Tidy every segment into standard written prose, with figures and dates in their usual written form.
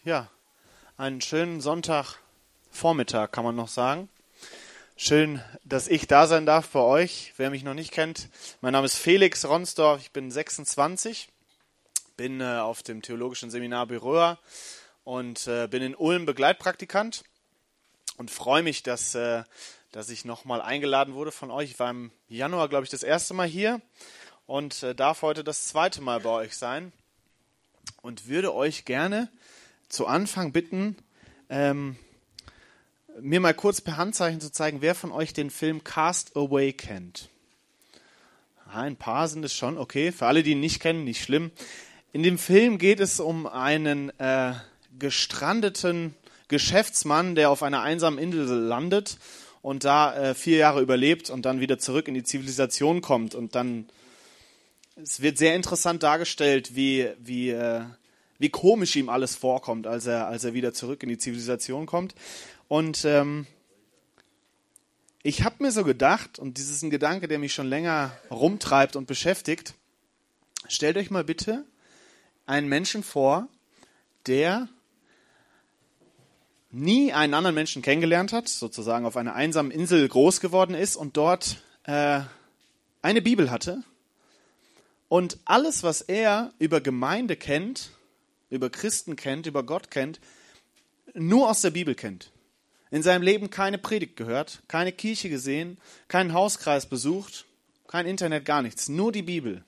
Ja, einen schönen Sonntagvormittag kann man noch sagen. Schön, dass ich da sein darf bei euch. Wer mich noch nicht kennt, mein Name ist Felix Ronsdorf, ich bin 26, bin auf dem Theologischen Seminar Beröa und bin in Ulm Begleitpraktikant und freue mich, dass ich nochmal eingeladen wurde von euch. Ich war im Januar, glaube ich, das erste Mal hier und darf heute das zweite Mal bei euch sein und würde euch gerne zu Anfang bitten, mir mal kurz per Handzeichen zu zeigen, wer von euch den Film Cast Away kennt. Ein paar sind es schon, okay. Für alle, die ihn nicht kennen, nicht schlimm. In dem Film geht es um einen gestrandeten Geschäftsmann, der auf einer einsamen Insel landet und da 4 Jahre überlebt und dann wieder zurück in die Zivilisation kommt. Und dann, es wird sehr interessant dargestellt, wie komisch ihm alles vorkommt, als er wieder zurück in die Zivilisation kommt. Und ich habe mir so gedacht, und das ist ein Gedanke, der mich schon länger rumtreibt und beschäftigt, stellt euch mal bitte einen Menschen vor, der nie einen anderen Menschen kennengelernt hat, sozusagen auf einer einsamen Insel groß geworden ist und dort eine Bibel hatte. Und alles, was er über Gemeinde kennt, über Christen kennt, über Gott kennt, nur aus der Bibel kennt. In seinem Leben keine Predigt gehört, keine Kirche gesehen, keinen Hauskreis besucht, kein Internet, gar nichts, nur die Bibel.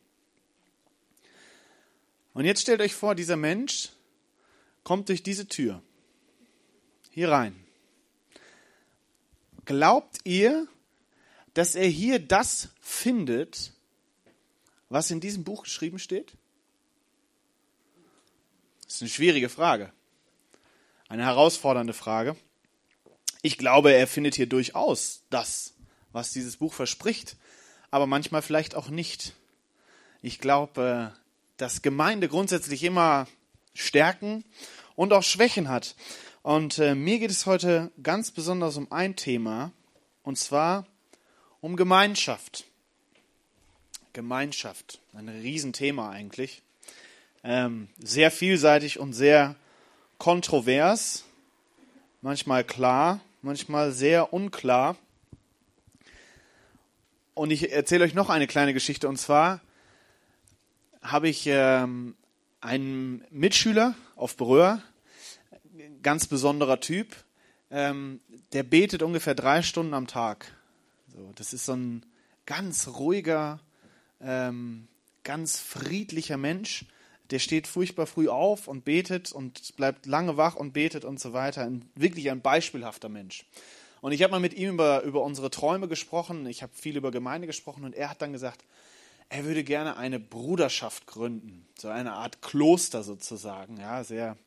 Und jetzt stellt euch vor, dieser Mensch kommt durch diese Tür hier rein. Glaubt ihr, dass er hier das findet, was in diesem Buch geschrieben steht? Das ist eine schwierige Frage, eine herausfordernde Frage. Ich glaube, er findet hier durchaus das, was dieses Buch verspricht, aber manchmal vielleicht auch nicht. Ich glaube, dass Gemeinde grundsätzlich immer Stärken und auch Schwächen hat. Und mir geht es heute ganz besonders um ein Thema, und zwar um Gemeinschaft. Gemeinschaft, ein Riesenthema eigentlich. Sehr vielseitig und sehr kontrovers, manchmal klar, manchmal sehr unklar. Und ich erzähle euch noch eine kleine Geschichte. Und zwar habe ich einen Mitschüler auf Beröa, ganz besonderer Typ, der betet ungefähr 3 Stunden am Tag. So, das ist so ein ganz ruhiger, ganz friedlicher Mensch. Der steht furchtbar früh auf und betet und bleibt lange wach und betet und so weiter. Wirklich ein beispielhafter Mensch. Und ich habe mal mit ihm über unsere Träume gesprochen. Ich habe viel über Gemeinde gesprochen und er hat dann gesagt, er würde gerne eine Bruderschaft gründen. So eine Art Kloster sozusagen. Ja,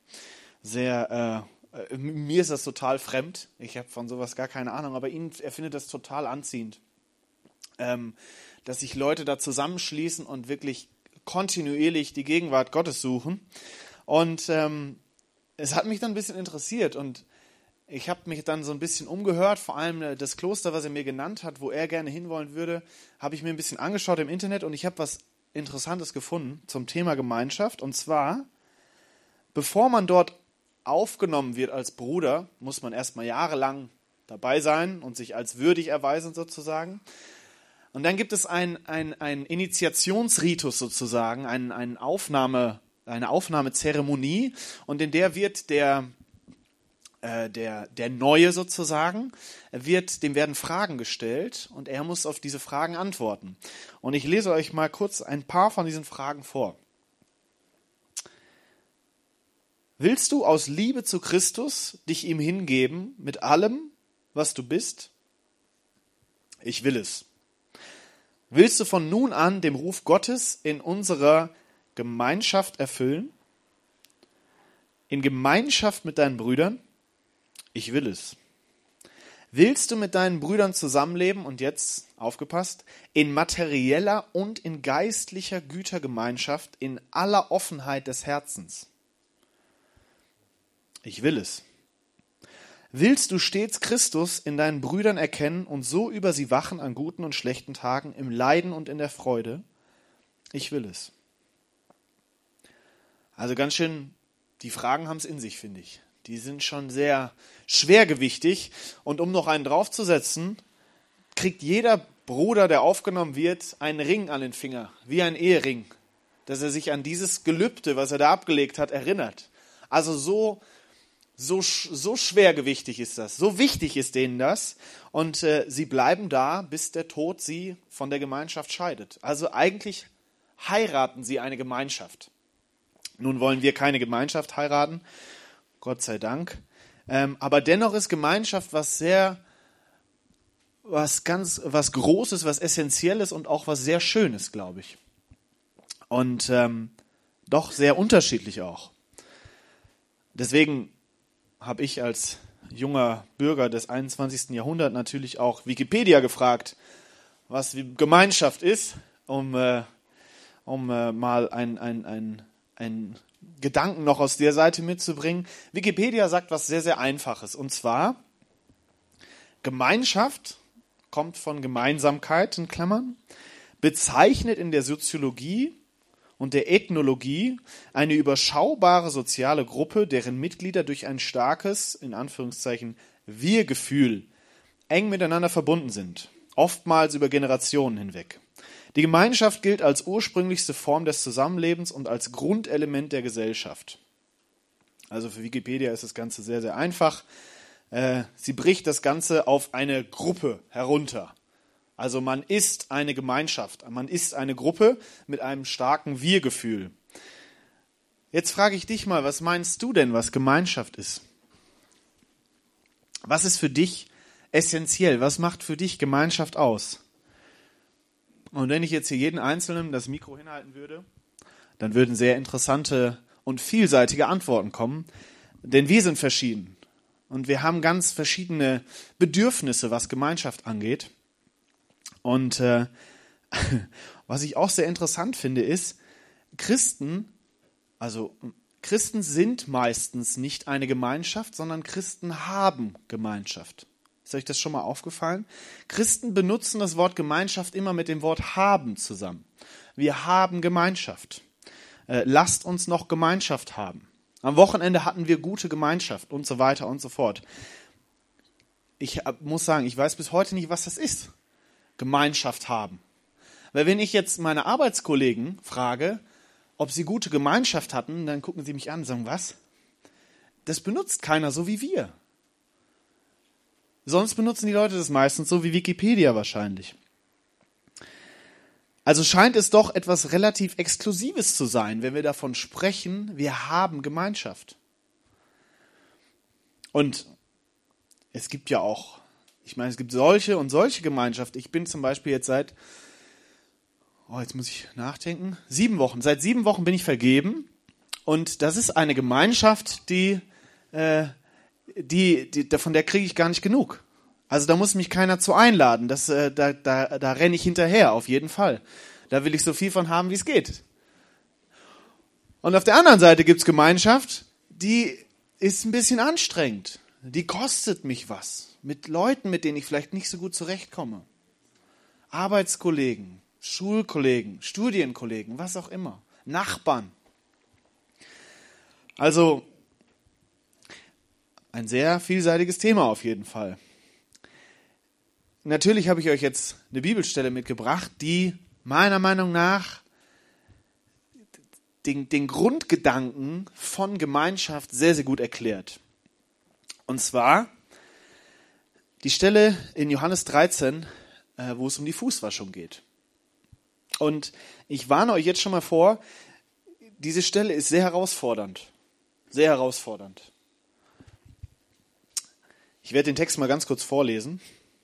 mir ist das total fremd. Ich habe von sowas gar keine Ahnung, aber er findet das total anziehend. Dass sich Leute da zusammenschließen und wirklich kontinuierlich die Gegenwart Gottes suchen. Und es hat mich dann ein bisschen interessiert und ich habe mich dann so ein bisschen umgehört, vor allem das Kloster, was er mir genannt hat, wo er gerne hinwollen würde, habe ich mir ein bisschen angeschaut im Internet und ich habe was Interessantes gefunden zum Thema Gemeinschaft. Und zwar, bevor man dort aufgenommen wird als Bruder, muss man erstmal jahrelang dabei sein und sich als würdig erweisen sozusagen. Und dann gibt es einen Initiationsritus sozusagen, eine Aufnahmezeremonie und in der wird der Neue sozusagen, dem werden Fragen gestellt und er muss auf diese Fragen antworten. Und ich lese euch mal kurz ein paar von diesen Fragen vor. Willst du aus Liebe zu Christus dich ihm hingeben mit allem, was du bist? Ich will es. Willst du von nun an dem Ruf Gottes in unserer Gemeinschaft erfüllen? In Gemeinschaft mit deinen Brüdern? Ich will es. Willst du mit deinen Brüdern zusammenleben und jetzt, aufgepasst, in materieller und in geistlicher Gütergemeinschaft in aller Offenheit des Herzens? Ich will es. Willst du stets Christus in deinen Brüdern erkennen und so über sie wachen an guten und schlechten Tagen, im Leiden und in der Freude? Ich will es. Also ganz schön die Fragen haben es in sich, finde ich. Die sind schon sehr schwergewichtig. Und um noch einen draufzusetzen, kriegt jeder Bruder, der aufgenommen wird, einen Ring an den Finger, wie ein Ehering, dass er sich an dieses Gelübde, was er da abgelegt hat, erinnert. Also so schwergewichtig ist das, so wichtig ist denen das. Und sie bleiben da, bis der Tod sie von der Gemeinschaft scheidet. Also eigentlich heiraten sie eine Gemeinschaft. Nun wollen wir keine Gemeinschaft heiraten, Gott sei Dank. Aber dennoch ist Gemeinschaft was Großes, was Essentielles und auch was sehr Schönes, glaube ich. Und doch sehr unterschiedlich auch. Deswegen habe ich als junger Bürger des 21. Jahrhunderts natürlich auch Wikipedia gefragt, was Gemeinschaft ist, um mal einen Gedanken noch aus der Seite mitzubringen. Wikipedia sagt was sehr, sehr Einfaches. Und zwar, Gemeinschaft kommt von Gemeinsamkeit, in Klammern, bezeichnet in der Soziologie und der Ethnologie eine überschaubare soziale Gruppe, deren Mitglieder durch ein starkes, in Anführungszeichen, Wir-Gefühl eng miteinander verbunden sind, oftmals über Generationen hinweg. Die Gemeinschaft gilt als ursprünglichste Form des Zusammenlebens und als Grundelement der Gesellschaft. Also für Wikipedia ist das Ganze sehr, sehr einfach. Sie bricht das Ganze auf eine Gruppe herunter. Also man ist eine Gemeinschaft, man ist eine Gruppe mit einem starken Wir-Gefühl. Jetzt frage ich dich mal, was meinst du denn, was Gemeinschaft ist? Was ist für dich essentiell? Was macht für dich Gemeinschaft aus? Und wenn ich jetzt hier jeden Einzelnen das Mikro hinhalten würde, dann würden sehr interessante und vielseitige Antworten kommen, denn wir sind verschieden und wir haben ganz verschiedene Bedürfnisse, was Gemeinschaft angeht. Und was ich auch sehr interessant finde, ist, Christen sind meistens nicht eine Gemeinschaft, sondern Christen haben Gemeinschaft. Ist euch das schon mal aufgefallen? Christen benutzen das Wort Gemeinschaft immer mit dem Wort haben zusammen. Wir haben Gemeinschaft. Lasst uns noch Gemeinschaft haben. Am Wochenende hatten wir gute Gemeinschaft und so weiter und so fort. Ich muss sagen, ich weiß bis heute nicht, was das ist. Gemeinschaft haben. Weil wenn ich jetzt meine Arbeitskollegen frage, ob sie gute Gemeinschaft hatten, dann gucken sie mich an und sagen, was? Das benutzt keiner so wie wir. Sonst benutzen die Leute das meistens so wie Wikipedia wahrscheinlich. Also scheint es doch etwas relativ Exklusives zu sein, wenn wir davon sprechen, wir haben Gemeinschaft. Und es gibt ja auch, es gibt solche und solche Gemeinschaft. Ich bin zum Beispiel jetzt seit 7 Wochen. Seit 7 Wochen bin ich vergeben. Und das ist eine Gemeinschaft, von der kriege ich gar nicht genug. Also da muss mich keiner zu einladen. Da renne ich hinterher, auf jeden Fall. Da will ich so viel von haben, wie es geht. Und auf der anderen Seite gibt es Gemeinschaft, die ist ein bisschen anstrengend. Die kostet mich was. Mit Leuten, mit denen ich vielleicht nicht so gut zurechtkomme. Arbeitskollegen, Schulkollegen, Studienkollegen, was auch immer. Nachbarn. Also ein sehr vielseitiges Thema auf jeden Fall. Natürlich habe ich euch jetzt eine Bibelstelle mitgebracht, die meiner Meinung nach den Grundgedanken von Gemeinschaft sehr, sehr gut erklärt. Und zwar die Stelle in Johannes 13, wo es um die Fußwaschung geht. Und ich warne euch jetzt schon mal vor, diese Stelle ist sehr herausfordernd. Sehr herausfordernd. Ich werde den Text mal ganz kurz vorlesen.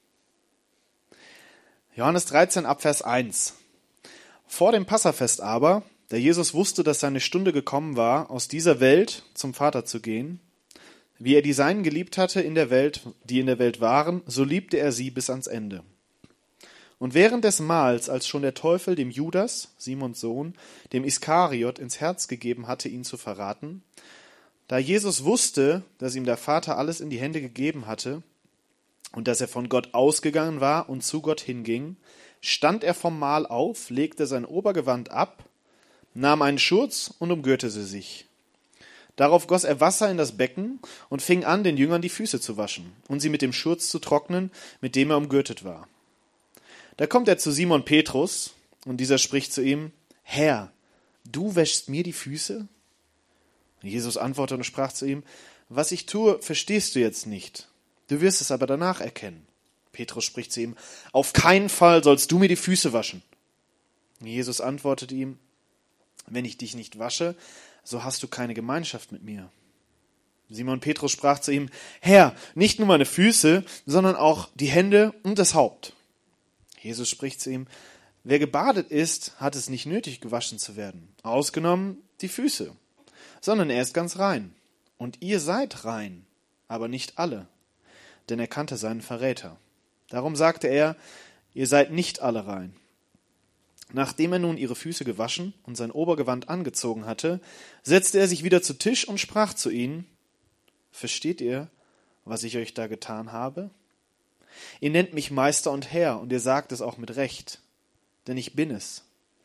Johannes 13 ab Vers 1. Vor dem Passafest aber, da Jesus wusste, dass seine Stunde gekommen war, aus dieser Welt zum Vater zu gehen, wie er die Seinen geliebt hatte in der Welt, die in der Welt waren, so liebte er sie bis ans Ende. Und während des Mahls, als schon der Teufel dem Judas, Simons Sohn, dem Iskariot ins Herz gegeben hatte, ihn zu verraten, da Jesus wusste, dass ihm der Vater alles in die Hände gegeben hatte und dass er von Gott ausgegangen war und zu Gott hinging, stand er vom Mahl auf, legte sein Obergewand ab, nahm einen Schurz und umgürtete sich. Darauf goss er Wasser in das Becken und fing an, den Jüngern die Füße zu waschen und sie mit dem Schurz zu trocknen, mit dem er umgürtet war. Da kommt er zu Simon Petrus, und dieser spricht zu ihm: Herr, du wäschst mir die Füße? Und Jesus antwortete und sprach zu ihm: Was ich tue, verstehst du jetzt nicht. Du wirst es aber danach erkennen. Petrus spricht zu ihm: Auf keinen Fall sollst du mir die Füße waschen. Und Jesus antwortete ihm: Wenn ich dich nicht wasche, so hast du keine Gemeinschaft mit mir. Simon Petrus sprach zu ihm: Herr, nicht nur meine Füße, sondern auch die Hände und das Haupt. Jesus spricht zu ihm: Wer gebadet ist, hat es nicht nötig, gewaschen zu werden, ausgenommen die Füße, sondern er ist ganz rein. Und ihr seid rein, aber nicht alle, denn er kannte seinen Verräter. Darum sagte er: Ihr seid nicht alle rein. Nachdem er nun ihre Füße gewaschen und sein Obergewand angezogen hatte, setzte er sich wieder zu Tisch und sprach zu ihnen: Versteht ihr, was ich euch da getan habe? Ihr nennt mich Meister und Herr, und ihr sagt es auch mit Recht, denn ich bin es.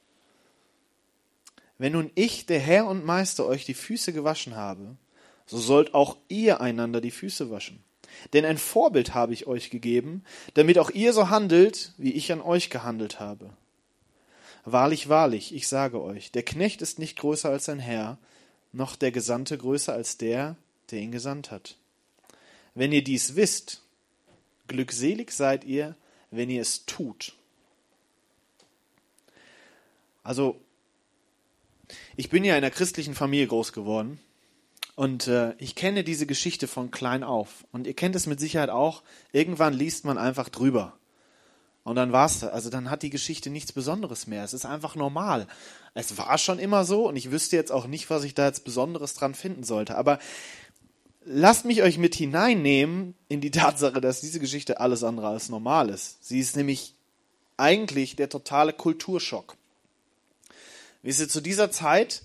Wenn nun ich, der Herr und Meister, euch die Füße gewaschen habe, so sollt auch ihr einander die Füße waschen. Denn ein Vorbild habe ich euch gegeben, damit auch ihr so handelt, wie ich an euch gehandelt habe. Wahrlich, wahrlich, ich sage euch, der Knecht ist nicht größer als sein Herr, noch der Gesandte größer als der ihn gesandt hat. Wenn ihr dies wisst, glückselig seid ihr, wenn ihr es tut. Also, ich bin ja in einer christlichen Familie groß geworden und ich kenne diese Geschichte von klein auf. Und ihr kennt es mit Sicherheit auch, irgendwann liest man einfach drüber. Und dann war's da. Also dann hat die Geschichte nichts Besonderes mehr. Es ist einfach normal. Es war schon immer so und ich wüsste jetzt auch nicht, was ich da jetzt Besonderes dran finden sollte. Aber lasst mich euch mit hineinnehmen in die Tatsache, dass diese Geschichte alles andere als normal ist. Sie ist nämlich eigentlich der totale Kulturschock. Wisst ihr, zu dieser Zeit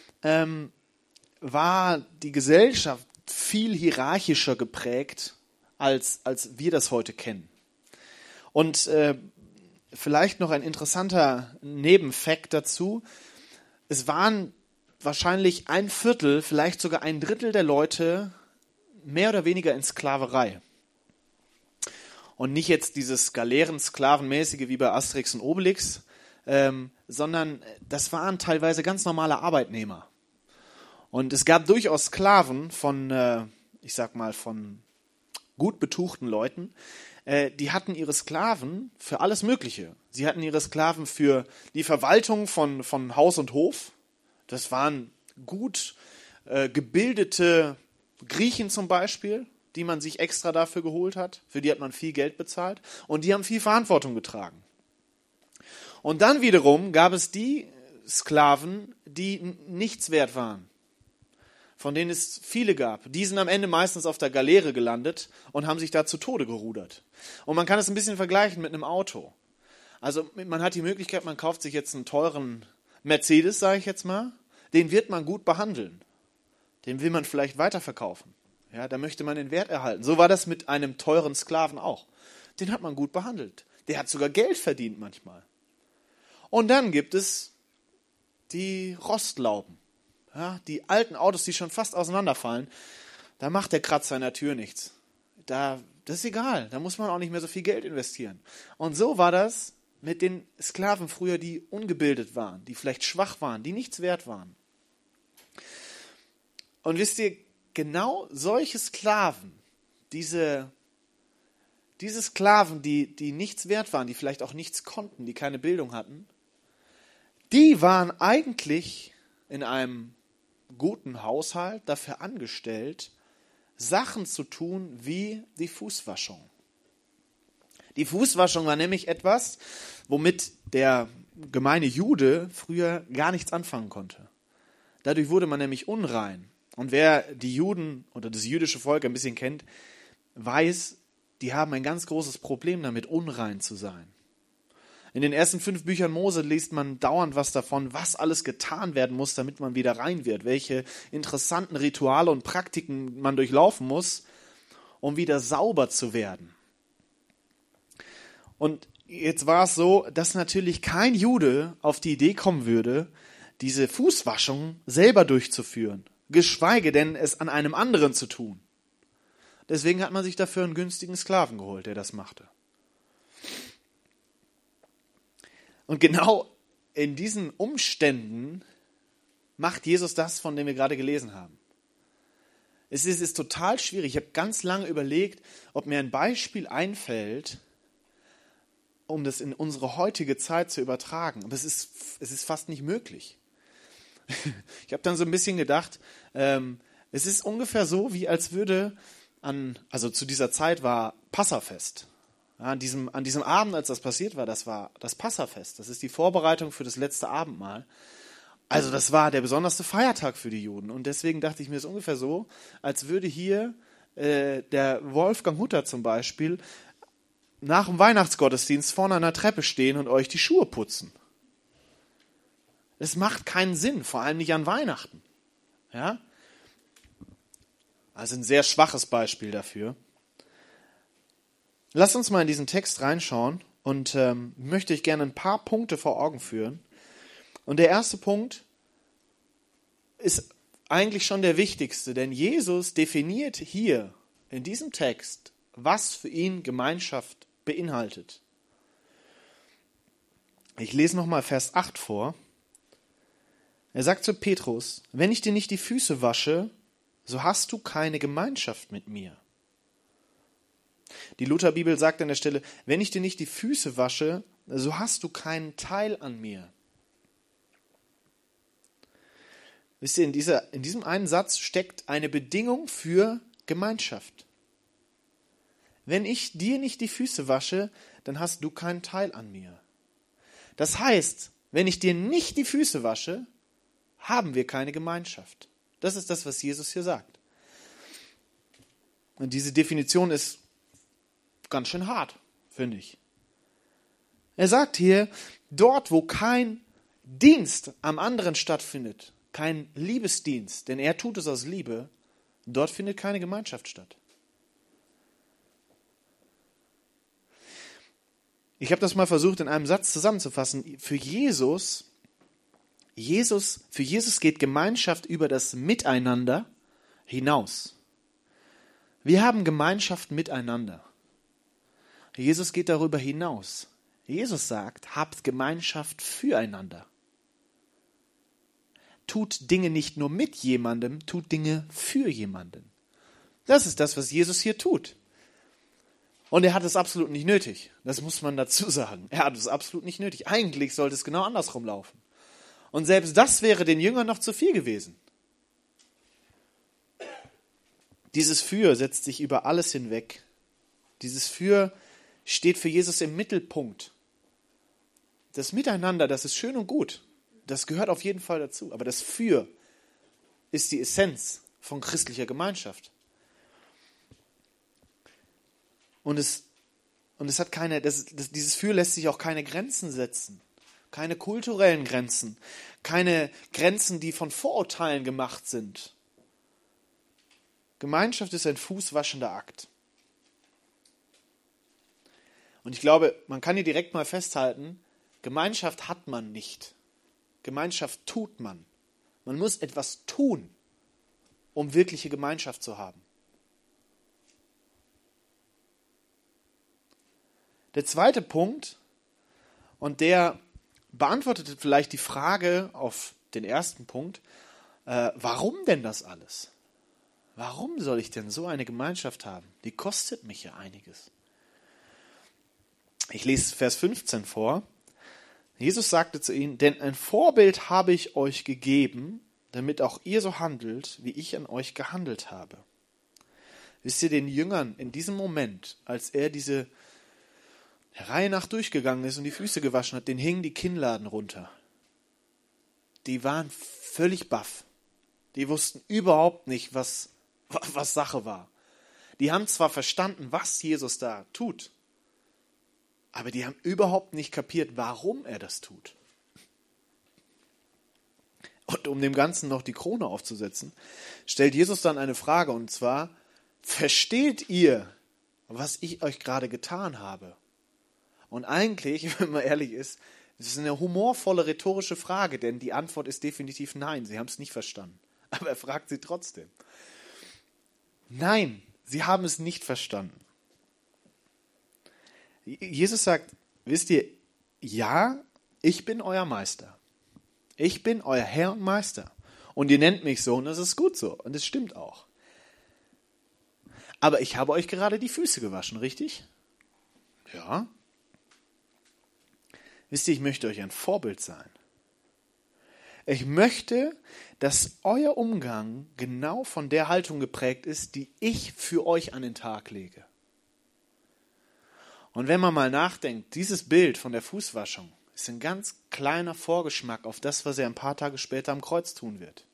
war die Gesellschaft viel hierarchischer geprägt, als wir das heute kennen. Und vielleicht noch ein interessanter Nebenfakt dazu: Es waren wahrscheinlich 1/4, vielleicht sogar 1/3 der Leute mehr oder weniger in Sklaverei. Und nicht jetzt dieses Galeeren-Sklavenmäßige wie bei Asterix und Obelix, sondern das waren teilweise ganz normale Arbeitnehmer. Und es gab durchaus Sklaven von, ich sag mal, von gut betuchten Leuten, die hatten ihre Sklaven für alles Mögliche. Sie hatten ihre Sklaven für die Verwaltung von Haus und Hof. Das waren gut gebildete Griechen zum Beispiel, die man sich extra dafür geholt hat. Für die hat man viel Geld bezahlt und die haben viel Verantwortung getragen. Und dann wiederum gab es die Sklaven, die nichts wert waren, von denen es viele gab. Die sind am Ende meistens auf der Galeere gelandet und haben sich da zu Tode gerudert. Und man kann es ein bisschen vergleichen mit einem Auto. Also man hat die Möglichkeit, man kauft sich jetzt einen teuren Mercedes, sage ich jetzt mal, den wird man gut behandeln. Den will man vielleicht weiterverkaufen. Ja, da möchte man den Wert erhalten. So war das mit einem teuren Sklaven auch. Den hat man gut behandelt. Der hat sogar Geld verdient manchmal. Und dann gibt es die Rostlauben. Ja, die alten Autos, die schon fast auseinanderfallen. Da macht der Kratzer in der Tür nichts. Das ist egal. Da muss man auch nicht mehr so viel Geld investieren. Und so war das mit den Sklaven früher, die ungebildet waren, die vielleicht schwach waren, die nichts wert waren. Und wisst ihr, genau solche Sklaven, diese Sklaven, die nichts wert waren, die vielleicht auch nichts konnten, die keine Bildung hatten, die waren eigentlich in einem guten Haushalt dafür angestellt, Sachen zu tun wie die Fußwaschung. Die Fußwaschung war nämlich etwas, womit der gemeine Jude früher gar nichts anfangen konnte. Dadurch wurde man nämlich unrein. Und wer die Juden oder das jüdische Volk ein bisschen kennt, weiß, die haben ein ganz großes Problem damit, unrein zu sein. In den ersten 5 Büchern Mose liest man dauernd was davon, was alles getan werden muss, damit man wieder rein wird, welche interessanten Rituale und Praktiken man durchlaufen muss, um wieder sauber zu werden. Und jetzt war es so, dass natürlich kein Jude auf die Idee kommen würde, diese Fußwaschung selber durchzuführen. geschweige denn es an einem anderen zu tun. Deswegen hat man sich dafür einen günstigen Sklaven geholt, der das machte. Und genau in diesen Umständen macht Jesus das, von dem wir gerade gelesen haben. Es ist total schwierig. Ich habe ganz lange überlegt, ob mir ein Beispiel einfällt, um das in unsere heutige Zeit zu übertragen. Aber es ist fast nicht möglich. Ich habe dann so ein bisschen gedacht, es ist ungefähr so, wie als würde also zu dieser Zeit war Passafest. Ja, an diesem Abend, als das passiert war, das war das Passafest. Das ist die Vorbereitung für das letzte Abendmahl. Also das war der besonderste Feiertag für die Juden. Und deswegen dachte ich mir, es ist ungefähr so, als würde hier der Wolfgang Hutter zum Beispiel nach dem Weihnachtsgottesdienst vorne an der Treppe stehen und euch die Schuhe putzen. Das macht keinen Sinn, vor allem nicht an Weihnachten. Ja? Also ein sehr schwaches Beispiel dafür. Lasst uns mal in diesen Text reinschauen und möchte ich gerne ein paar Punkte vor Augen führen. Und der erste Punkt ist eigentlich schon der wichtigste, denn Jesus definiert hier in diesem Text, was für ihn Gemeinschaft beinhaltet. Ich lese nochmal Vers 8 vor. Er sagt zu Petrus, wenn ich dir nicht die Füße wasche, so hast du keine Gemeinschaft mit mir. Die Lutherbibel sagt an der Stelle, wenn ich dir nicht die Füße wasche, so hast du keinen Teil an mir. Wisst ihr, in diesem einen Satz steckt eine Bedingung für Gemeinschaft. Wenn ich dir nicht die Füße wasche, dann hast du keinen Teil an mir. Das heißt, wenn ich dir nicht die Füße wasche, haben wir keine Gemeinschaft. Das ist das, was Jesus hier sagt. Und diese Definition ist ganz schön hart, finde ich. Er sagt hier, dort, wo kein Dienst am anderen stattfindet, kein Liebesdienst, denn er tut es aus Liebe, dort findet keine Gemeinschaft statt. Ich habe das mal versucht in einem Satz zusammenzufassen. Für Jesus geht Gemeinschaft über das Miteinander hinaus. Wir haben Gemeinschaft miteinander. Jesus geht darüber hinaus. Jesus sagt, habt Gemeinschaft füreinander. Tut Dinge nicht nur mit jemandem, tut Dinge für jemanden. Das ist das, was Jesus hier tut. Und er hat es absolut nicht nötig. Das muss man dazu sagen. Er hat es absolut nicht nötig. Eigentlich sollte es genau andersrum laufen. Und selbst das wäre den Jüngern noch zu viel gewesen. Dieses Für setzt sich über alles hinweg. Dieses Für steht für Jesus im Mittelpunkt. Das Miteinander, das ist schön und gut. Das gehört auf jeden Fall dazu. Aber das Für ist die Essenz von christlicher Gemeinschaft. Und es hat dieses Für lässt sich auch keine Grenzen setzen. Keine kulturellen Grenzen. Keine Grenzen, die von Vorurteilen gemacht sind. Gemeinschaft ist ein fußwaschender Akt. Und ich glaube, man kann hier direkt mal festhalten, Gemeinschaft hat man nicht. Gemeinschaft tut man. Man muss etwas tun, um wirkliche Gemeinschaft zu haben. Der zweite Punkt, und der beantwortet vielleicht die Frage auf den ersten Punkt, warum denn das alles? Warum soll ich denn so eine Gemeinschaft haben? Die kostet mich ja einiges. Ich lese Vers 15 vor. Jesus sagte zu ihnen, denn ein Vorbild habe ich euch gegeben, damit auch ihr so handelt, wie ich an euch gehandelt habe. Wisst ihr, den Jüngern in diesem Moment, als er diese Reihe nach durchgegangen ist und die Füße gewaschen hat, denen hingen die Kinnladen runter. Die waren völlig baff. Die wussten überhaupt nicht, was Sache war. Die haben zwar verstanden, was Jesus da tut, aber die haben überhaupt nicht kapiert, warum er das tut. Und um dem Ganzen noch die Krone aufzusetzen, stellt Jesus dann eine Frage, und zwar, versteht ihr, was ich euch gerade getan habe? Und eigentlich, wenn man ehrlich ist, das ist eine humorvolle rhetorische Frage, denn die Antwort ist definitiv nein, sie haben es nicht verstanden. Aber er fragt sie trotzdem. Nein, sie haben es nicht verstanden. Jesus sagt, wisst ihr, ja, ich bin euer Meister. Ich bin euer Herr und Meister. Und ihr nennt mich so und das ist gut so. Und es stimmt auch. Aber ich habe euch gerade die Füße gewaschen, richtig? Ja. Wisst ihr, ich möchte euch ein Vorbild sein. Ich möchte, dass euer Umgang genau von der Haltung geprägt ist, die ich für euch an den Tag lege. Und wenn man mal nachdenkt, dieses Bild von der Fußwaschung ist ein ganz kleiner Vorgeschmack auf das, was er ein paar Tage später am Kreuz tun wird.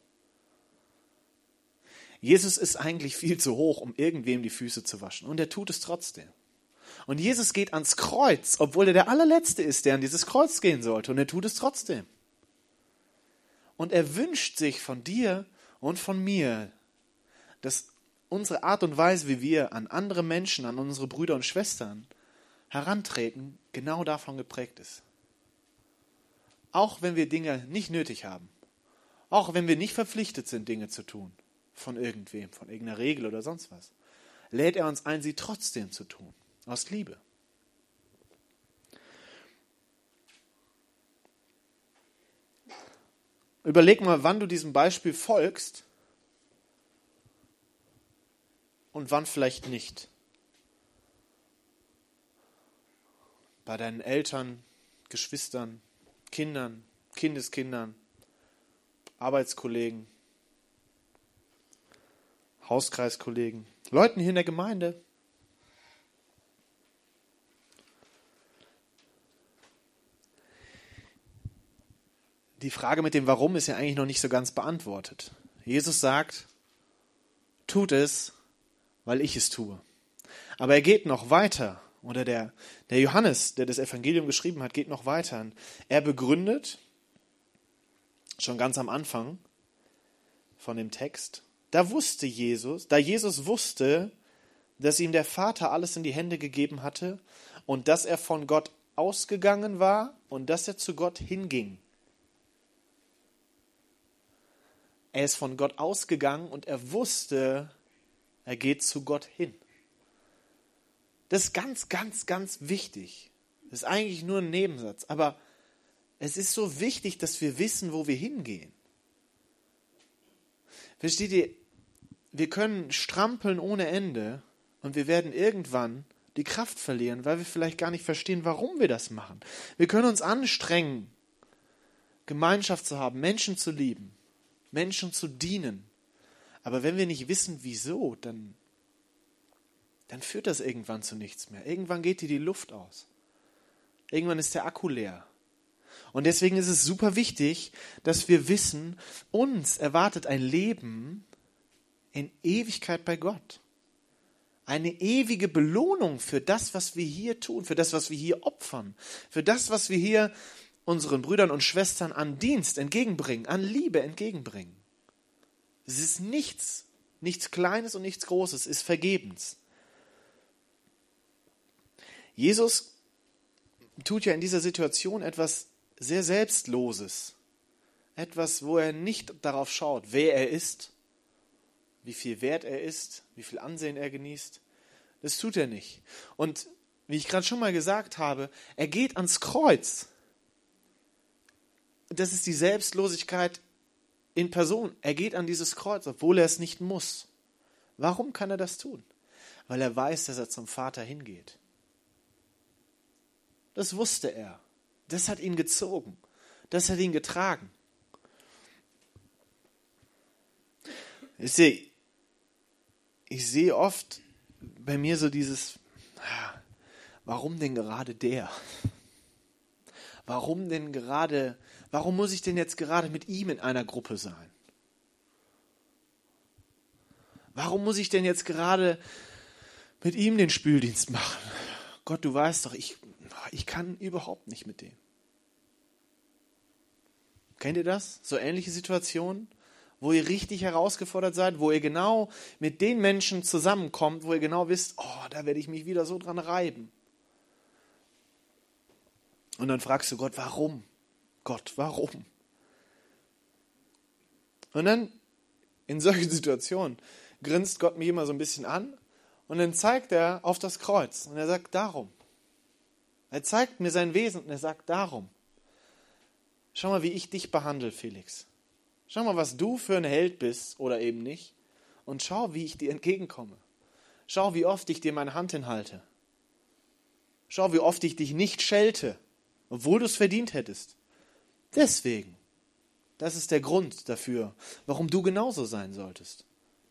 Jesus ist eigentlich viel zu hoch, um irgendwem die Füße zu waschen. Und er tut es trotzdem. Und Jesus geht ans Kreuz, obwohl er der allerletzte ist, der an dieses Kreuz gehen sollte. Und er tut es trotzdem. Und er wünscht sich von dir und von mir, dass unsere Art und Weise, wie wir an andere Menschen, an unsere Brüder und Schwestern herantreten, genau davon geprägt ist. Auch wenn wir Dinge nicht nötig haben. Auch wenn wir nicht verpflichtet sind, Dinge zu tun. Von irgendwem, von irgendeiner Regel oder sonst was. Lädt er uns ein, sie trotzdem zu tun. Aus Liebe. Überleg mal, wann du diesem Beispiel folgst und wann vielleicht nicht. Bei deinen Eltern, Geschwistern, Kindern, Kindeskindern, Arbeitskollegen, Hauskreiskollegen, Leuten hier in der Gemeinde. Die Frage mit dem Warum ist ja eigentlich noch nicht so ganz beantwortet. Jesus sagt, tut es, weil ich es tue. Aber er geht noch weiter. Oder der Johannes, der das Evangelium geschrieben hat, geht noch weiter. Er begründet, schon ganz am Anfang von dem Text, da Jesus wusste, dass ihm der Vater alles in die Hände gegeben hatte und dass er von Gott ausgegangen war und dass er zu Gott hinging. Er ist von Gott ausgegangen und er wusste, er geht zu Gott hin. Das ist ganz, ganz, ganz wichtig. Das ist eigentlich nur ein Nebensatz, aber es ist so wichtig, dass wir wissen, wo wir hingehen. Versteht ihr, wir können strampeln ohne Ende und wir werden irgendwann die Kraft verlieren, weil wir vielleicht gar nicht verstehen, warum wir das machen. Wir können uns anstrengen, Gemeinschaft zu haben, Menschen zu lieben, Menschen zu dienen. Aber wenn wir nicht wissen, wieso, dann führt das irgendwann zu nichts mehr. Irgendwann geht dir die Luft aus. Irgendwann ist der Akku leer. Und deswegen ist es super wichtig, dass wir wissen, uns erwartet ein Leben in Ewigkeit bei Gott. Eine ewige Belohnung für das, was wir hier tun, für das, was wir hier opfern, für das, was wir hier unseren Brüdern und Schwestern an Dienst entgegenbringen, an Liebe entgegenbringen. Es ist nichts Kleines und nichts Großes, es ist vergebens. Jesus tut ja in dieser Situation etwas sehr Selbstloses. Etwas, wo er nicht darauf schaut, wer er ist, wie viel wert er ist, wie viel Ansehen er genießt. Das tut er nicht. Und wie ich gerade schon mal gesagt habe, er geht ans Kreuz. Das ist die Selbstlosigkeit in Person. Er geht an dieses Kreuz, obwohl er es nicht muss. Warum kann er das tun? Weil er weiß, dass er zum Vater hingeht. Das wusste er. Das hat ihn gezogen. Das hat ihn getragen. Ich sehe oft bei mir so dieses, warum denn gerade der? Warum muss ich denn jetzt gerade mit ihm in einer Gruppe sein? Warum muss ich denn jetzt gerade mit ihm den Spüldienst machen? Gott, du weißt doch, ich kann überhaupt nicht mit dem. Kennt ihr das? So ähnliche Situationen, wo ihr richtig herausgefordert seid, wo ihr genau mit den Menschen zusammenkommt, wo ihr genau wisst, da werde ich mich wieder so dran reiben. Und dann fragst du Gott, warum? Gott, warum? Und dann in solchen Situationen grinst Gott mich immer so ein bisschen an und dann zeigt er auf das Kreuz und er sagt, darum. Er zeigt mir sein Wesen und er sagt, darum. Schau mal, wie ich dich behandle, Felix. Schau mal, was du für ein Held bist oder eben nicht. Und schau, wie ich dir entgegenkomme. Schau, wie oft ich dir meine Hand hinhalte. Schau, wie oft ich dich nicht schelte, obwohl du es verdient hättest. Deswegen. Das ist der Grund dafür, warum du genauso sein solltest.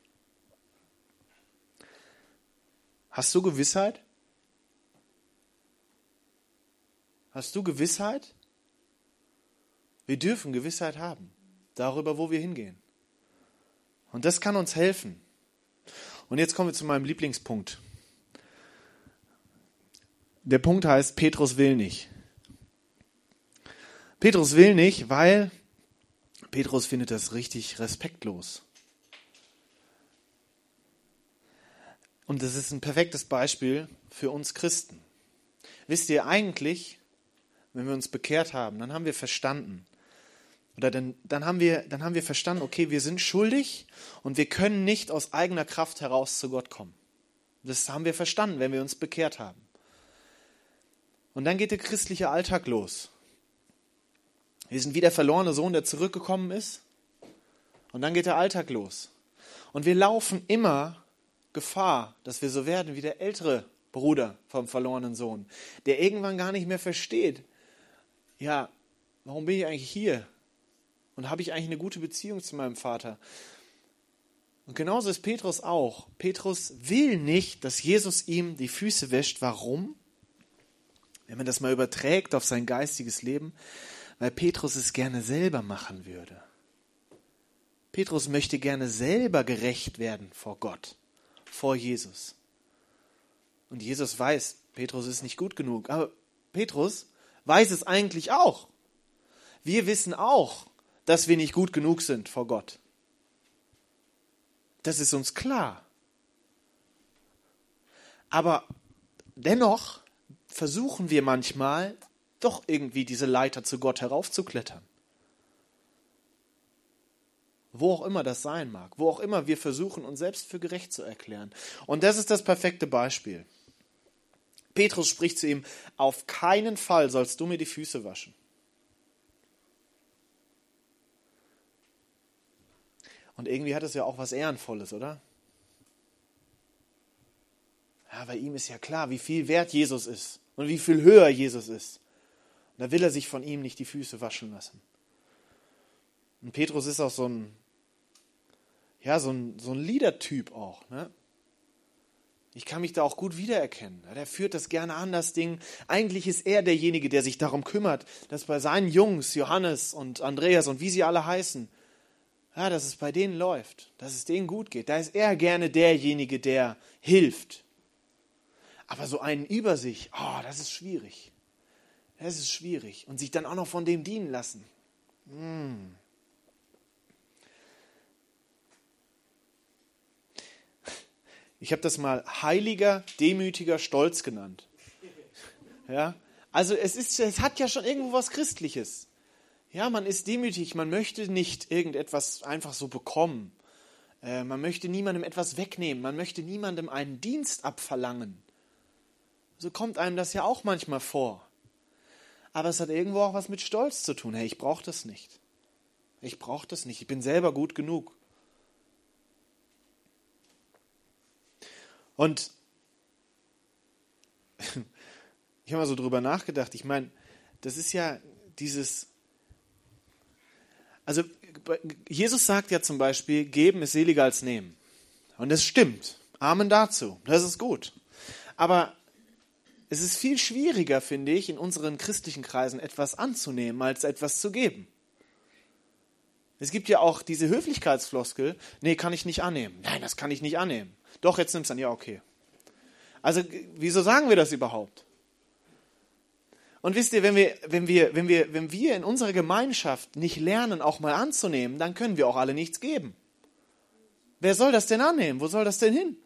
Hast du Gewissheit? Hast du Gewissheit? Wir dürfen Gewissheit haben darüber, wo wir hingehen. Und das kann uns helfen. Und jetzt kommen wir zu meinem Lieblingspunkt. Der Punkt heißt, Petrus will nicht. Petrus will nicht, weil Petrus findet das richtig respektlos. Und das ist ein perfektes Beispiel für uns Christen. Wisst ihr, eigentlich, wenn wir uns bekehrt haben, dann haben wir verstanden, oder dann haben wir verstanden, okay, wir sind schuldig und wir können nicht aus eigener Kraft heraus zu Gott kommen. Das haben wir verstanden, wenn wir uns bekehrt haben. Und dann geht der christliche Alltag los. Wir sind wie der verlorene Sohn, der zurückgekommen ist. Und dann geht der Alltag los. Und wir laufen immer Gefahr, dass wir so werden wie der ältere Bruder vom verlorenen Sohn, der irgendwann gar nicht mehr versteht, ja, warum bin ich eigentlich hier? Und habe ich eigentlich eine gute Beziehung zu meinem Vater? Und genauso ist Petrus auch. Petrus will nicht, dass Jesus ihm die Füße wäscht. Warum? Wenn man das mal überträgt auf sein geistiges Leben, weil Petrus es gerne selber machen würde. Petrus möchte gerne selber gerecht werden vor Gott, vor Jesus. Und Jesus weiß, Petrus ist nicht gut genug. Aber Petrus weiß es eigentlich auch. Wir wissen auch, dass wir nicht gut genug sind vor Gott. Das ist uns klar. Aber dennoch versuchen wir manchmal doch irgendwie diese Leiter zu Gott heraufzuklettern. Wo auch immer das sein mag, wo auch immer wir versuchen, uns selbst für gerecht zu erklären. Und das ist das perfekte Beispiel. Petrus spricht zu ihm, auf keinen Fall sollst du mir die Füße waschen. Und irgendwie hat es ja auch was Ehrenvolles, oder? Ja, bei ihm ist ja klar, wie viel wert Jesus ist und wie viel höher Jesus ist. Und da will er sich von ihm nicht die Füße waschen lassen. Und Petrus ist auch so ein Leader-Typ auch. Ne? Ich kann mich da auch gut wiedererkennen. Der führt das gerne an, das Ding. Eigentlich ist er derjenige, der sich darum kümmert, dass bei seinen Jungs, Johannes und Andreas und wie sie alle heißen, ja, dass es bei denen läuft, dass es denen gut geht. Da ist er gerne derjenige, der hilft. Aber so einen über sich, das ist schwierig. Das ist schwierig. Und sich dann auch noch von dem dienen lassen. Ich habe das mal heiliger, demütiger Stolz genannt. Ja? Also es hat ja schon irgendwo was Christliches. Ja, man ist demütig, man möchte nicht irgendetwas einfach so bekommen. Man möchte niemandem etwas wegnehmen, man möchte niemandem einen Dienst abverlangen. So kommt einem das ja auch manchmal vor. Aber es hat irgendwo auch was mit Stolz zu tun. Hey, ich brauche das nicht. Ich brauche das nicht, ich bin selber gut genug. Und ich habe mal so drüber nachgedacht, ich meine, das ist ja dieses... Also Jesus sagt ja zum Beispiel, geben ist seliger als nehmen. Und das stimmt. Amen dazu. Das ist gut. Aber es ist viel schwieriger, finde ich, in unseren christlichen Kreisen etwas anzunehmen, als etwas zu geben. Es gibt ja auch diese Höflichkeitsfloskel, nee, kann ich nicht annehmen. Nein, das kann ich nicht annehmen. Doch, jetzt nimm's an. Ja, okay. Also, wieso sagen wir das überhaupt? Und wisst ihr, wenn wir in unserer Gemeinschaft nicht lernen, auch mal anzunehmen, dann können wir auch alle nichts geben. Wer soll das denn annehmen? Wo soll das denn hin?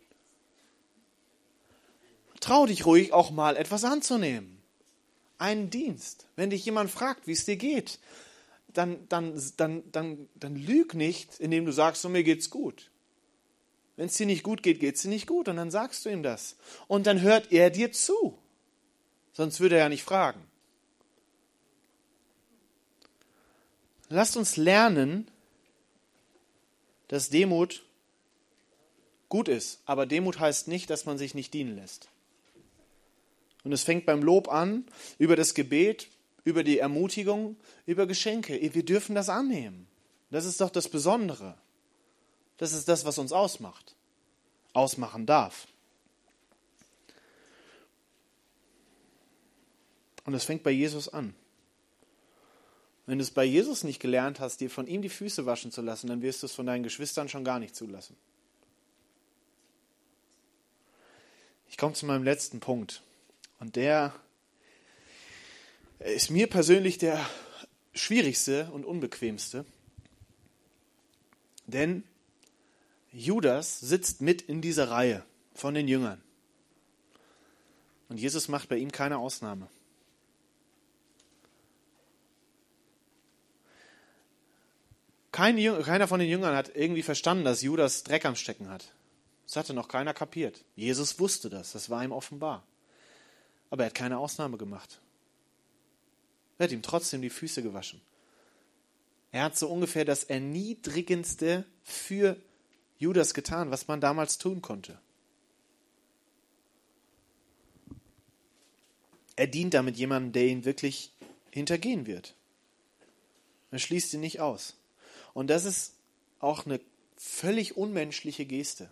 Trau dich ruhig auch mal etwas anzunehmen. Einen Dienst. Wenn dich jemand fragt, wie es dir geht, dann lüg nicht, indem du sagst, so, mir geht's gut. Wenn es dir nicht gut geht, geht es dir nicht gut. Und dann sagst du ihm das. Und dann hört er dir zu. Sonst würde er ja nicht fragen. Lasst uns lernen, dass Demut gut ist. Aber Demut heißt nicht, dass man sich nicht dienen lässt. Und es fängt beim Lob an, über das Gebet, über die Ermutigung, über Geschenke. Wir dürfen das annehmen. Das ist doch das Besondere. Das ist das, was uns ausmacht. Ausmachen darf. Und es fängt bei Jesus an. Wenn du es bei Jesus nicht gelernt hast, dir von ihm die Füße waschen zu lassen, dann wirst du es von deinen Geschwistern schon gar nicht zulassen. Ich komme zu meinem letzten Punkt. Und der ist mir persönlich der schwierigste und unbequemste. Denn Judas sitzt mit in dieser Reihe von den Jüngern. Und Jesus macht bei ihm keine Ausnahme. Keiner von den Jüngern hat irgendwie verstanden, dass Judas Dreck am Stecken hat. Das hatte noch keiner kapiert. Jesus wusste das, das war ihm offenbar. Aber er hat keine Ausnahme gemacht. Er hat ihm trotzdem die Füße gewaschen. Er hat so ungefähr das Erniedrigendste für Judas getan, was man damals tun konnte. Er dient damit jemandem, der ihn wirklich hintergehen wird. Er schließt ihn nicht aus. Und das ist auch eine völlig unmenschliche Geste.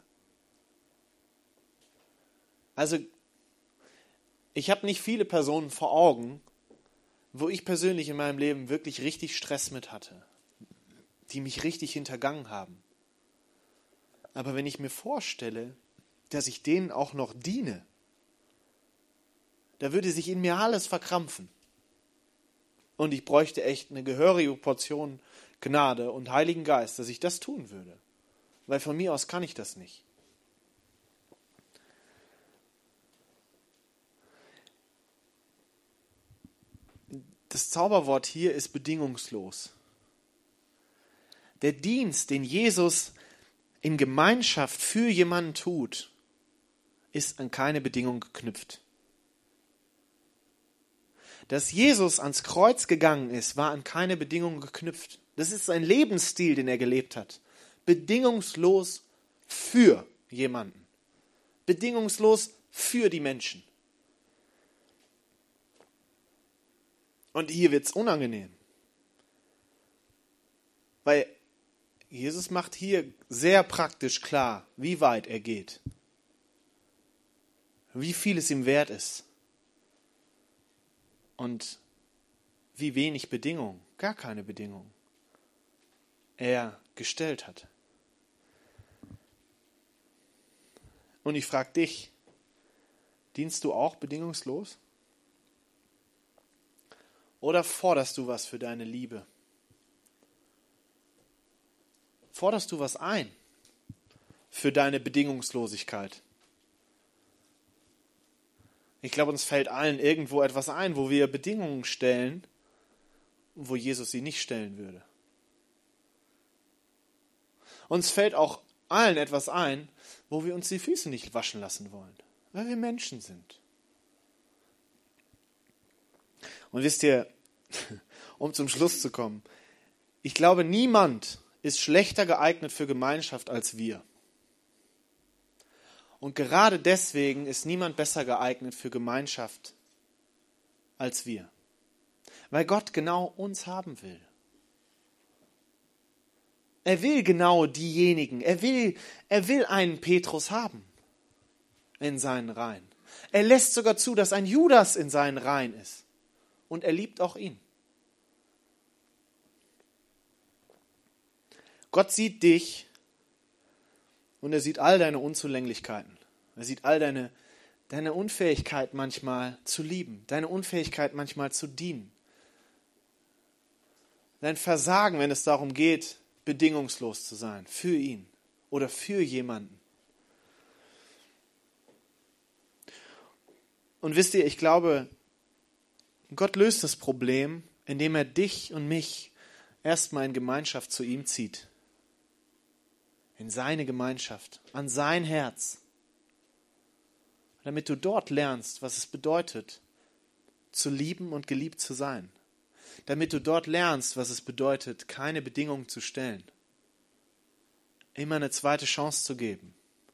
Also, ich habe nicht viele Personen vor Augen, wo ich persönlich in meinem Leben wirklich richtig Stress mit hatte, die mich richtig hintergangen haben. Aber wenn ich mir vorstelle, dass ich denen auch noch diene, da würde sich in mir alles verkrampfen. Und ich bräuchte echt eine gehörige Portion Gnade und Heiligen Geist, dass ich das tun würde. Weil von mir aus kann ich das nicht. Das Zauberwort hier ist bedingungslos. Der Dienst, den Jesus in Gemeinschaft für jemanden tut, ist an keine Bedingung geknüpft. Dass Jesus ans Kreuz gegangen ist, war an keine Bedingung geknüpft. Das ist ein Lebensstil, den er gelebt hat. Bedingungslos für jemanden. Bedingungslos für die Menschen. Und hier wird es unangenehm. Weil Jesus macht hier sehr praktisch klar, wie weit er geht. Wie viel es ihm wert ist. Und wie wenig Bedingungen, gar keine Bedingungen, er gestellt hat. Und ich frage dich, dienst du auch bedingungslos? Oder forderst du was für deine Liebe? Forderst du was ein für deine Bedingungslosigkeit? Ich glaube, uns fällt allen irgendwo etwas ein, wo wir Bedingungen stellen, wo Jesus sie nicht stellen würde. Uns fällt auch allen etwas ein, wo wir uns die Füße nicht waschen lassen wollen, weil wir Menschen sind. Und wisst ihr, um zum Schluss zu kommen, ich glaube, niemand ist schlechter geeignet für Gemeinschaft als wir. Und gerade deswegen ist niemand besser geeignet für Gemeinschaft als wir. Weil Gott genau uns haben will. Er will genau diejenigen, er will einen Petrus haben in seinen Reihen. Er lässt sogar zu, dass ein Judas in seinen Reihen ist. Und er liebt auch ihn. Gott sieht dich und er sieht all deine Unzulänglichkeiten. Er sieht all deine Unfähigkeit manchmal zu lieben, deine Unfähigkeit manchmal zu dienen. Dein Versagen, wenn es darum geht, bedingungslos zu sein, für ihn oder für jemanden. Und wisst ihr, ich glaube, Gott löst das Problem, indem er dich und mich erstmal in Gemeinschaft zu ihm zieht. In seine Gemeinschaft, an sein Herz. Damit du dort lernst, was es bedeutet, zu lieben und geliebt zu sein. Damit du dort lernst, was es bedeutet, keine Bedingungen zu stellen. Immer eine zweite Chance zu geben.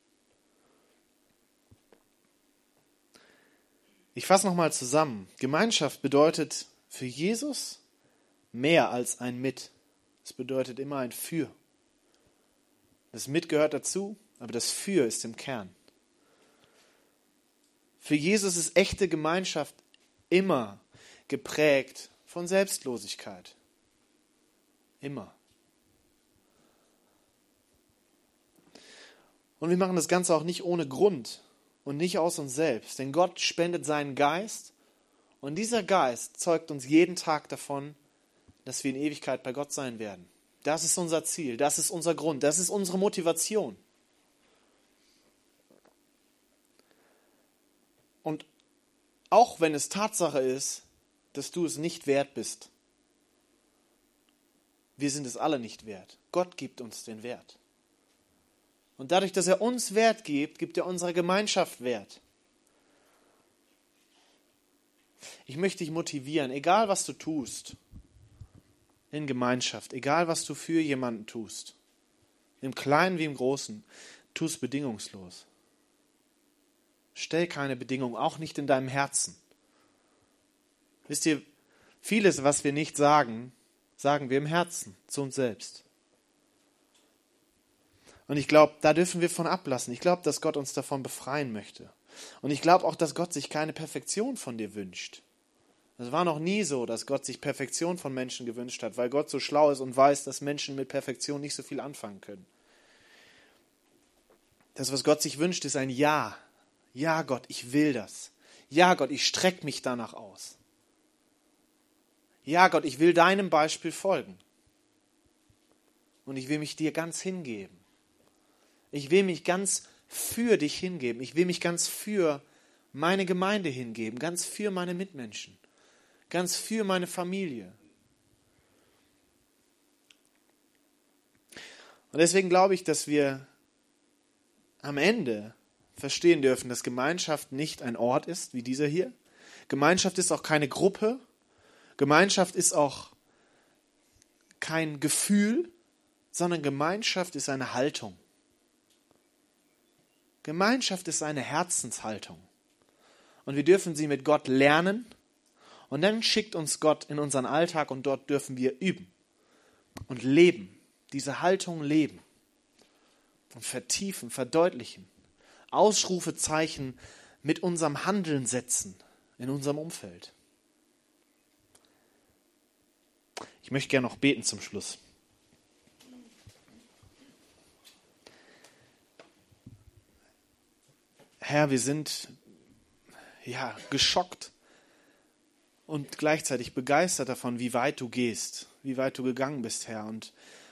Ich fasse nochmal zusammen. Gemeinschaft bedeutet für Jesus mehr als ein Mit. Es bedeutet immer ein Für. Das Mit gehört dazu, aber das Für ist im Kern. Für Jesus ist echte Gemeinschaft immer geprägt von Selbstlosigkeit. Immer. Und wir machen das Ganze auch nicht ohne Grund und nicht aus uns selbst. Denn Gott spendet seinen Geist und dieser Geist zeugt uns jeden Tag davon, dass wir in Ewigkeit bei Gott sein werden. Das ist unser Ziel, das ist unser Grund, das ist unsere Motivation. Und auch wenn es Tatsache ist, dass du es nicht wert bist, wir sind es alle nicht wert. Gott gibt uns den Wert. Und dadurch, dass er uns Wert gibt, gibt er unserer Gemeinschaft Wert. Ich möchte dich motivieren, egal was du tust, in Gemeinschaft, egal was du für jemanden tust, im Kleinen wie im Großen, tu es bedingungslos. Stell keine Bedingungen, auch nicht in deinem Herzen. Wisst ihr, vieles, was wir nicht sagen, sagen wir im Herzen, zu uns selbst. Und ich glaube, da dürfen wir von ablassen. Ich glaube, dass Gott uns davon befreien möchte. Und ich glaube auch, dass Gott sich keine Perfektion von dir wünscht. Es war noch nie so, dass Gott sich Perfektion von Menschen gewünscht hat, weil Gott so schlau ist und weiß, dass Menschen mit Perfektion nicht so viel anfangen können. Das, was Gott sich wünscht, ist ein Ja. Ja, Gott, ich will das. Ja, Gott, ich strecke mich danach aus. Ja, Gott, ich will deinem Beispiel folgen. Und ich will mich dir ganz hingeben. Ich will mich ganz für dich hingeben. Ich will mich ganz für meine Gemeinde hingeben, ganz für meine Mitmenschen, ganz für meine Familie. Und deswegen glaube ich, dass wir am Ende verstehen dürfen, dass Gemeinschaft nicht ein Ort ist, wie dieser hier. Gemeinschaft ist auch keine Gruppe. Gemeinschaft ist auch kein Gefühl, sondern Gemeinschaft ist eine Haltung. Gemeinschaft ist eine Herzenshaltung. Und wir dürfen sie mit Gott lernen. Und dann schickt uns Gott in unseren Alltag und dort dürfen wir üben und leben. Diese Haltung leben und vertiefen, verdeutlichen. Ausrufezeichen mit unserem Handeln setzen in unserem Umfeld. Ich möchte gerne noch beten zum Schluss. Herr, wir sind geschockt und gleichzeitig begeistert davon, wie weit du gehst, wie weit du gegangen bist, Herr. Und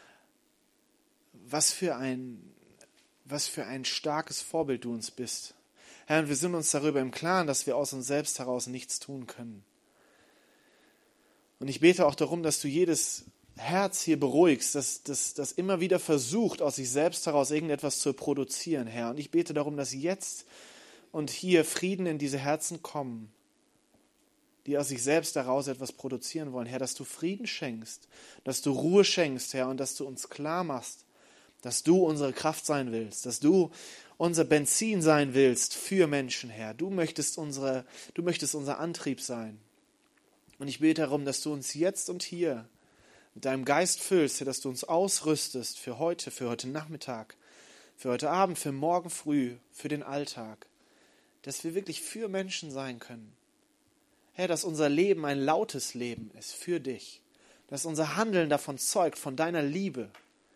was für ein starkes Vorbild du uns bist. Herr, und wir sind uns darüber im Klaren, dass wir aus uns selbst heraus nichts tun können. Und ich bete auch darum, dass du jedes Herz hier beruhigst, das immer wieder versucht, aus sich selbst heraus irgendetwas zu produzieren, Herr. Und ich bete darum, dass jetzt und hier Frieden in diese Herzen kommen, die aus sich selbst heraus etwas produzieren wollen. Herr, dass du Frieden schenkst, dass du Ruhe schenkst, Herr, und dass du uns klar machst, dass du unsere Kraft sein willst, dass du unser Benzin sein willst für Menschen, Herr. Du möchtest unser Antrieb sein. Und ich bete darum, dass du uns jetzt und hier mit deinem Geist füllst, Herr, dass du uns ausrüstest für heute Nachmittag, für heute Abend, für morgen früh, für den Alltag. Dass wir wirklich für Menschen sein können. Herr, dass unser Leben ein lautes Leben ist für dich. Dass unser Handeln davon zeugt, von deiner Liebe.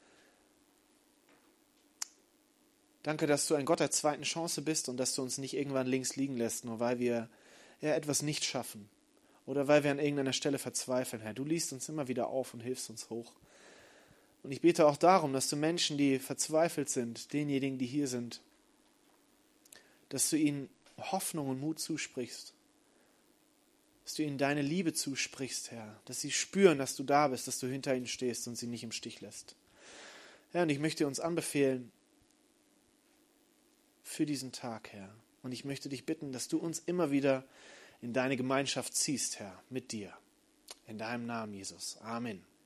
Danke, dass du ein Gott der zweiten Chance bist und dass du uns nicht irgendwann links liegen lässt, nur weil wir etwas nicht schaffen. Oder weil wir an irgendeiner Stelle verzweifeln, Herr. Du liest uns immer wieder auf und hilfst uns hoch. Und ich bete auch darum, dass du Menschen, die verzweifelt sind, denjenigen, die hier sind, dass du ihnen Hoffnung und Mut zusprichst. dass du ihnen deine Liebe zusprichst, Herr, dass sie spüren, dass du da bist, dass du hinter ihnen stehst und sie nicht im Stich lässt. Herr, und ich möchte uns anbefehlen für diesen Tag, Herr. Und ich möchte dich bitten, dass du uns immer wieder in deine Gemeinschaft ziehst, Herr, mit dir. In deinem Namen, Jesus. Amen.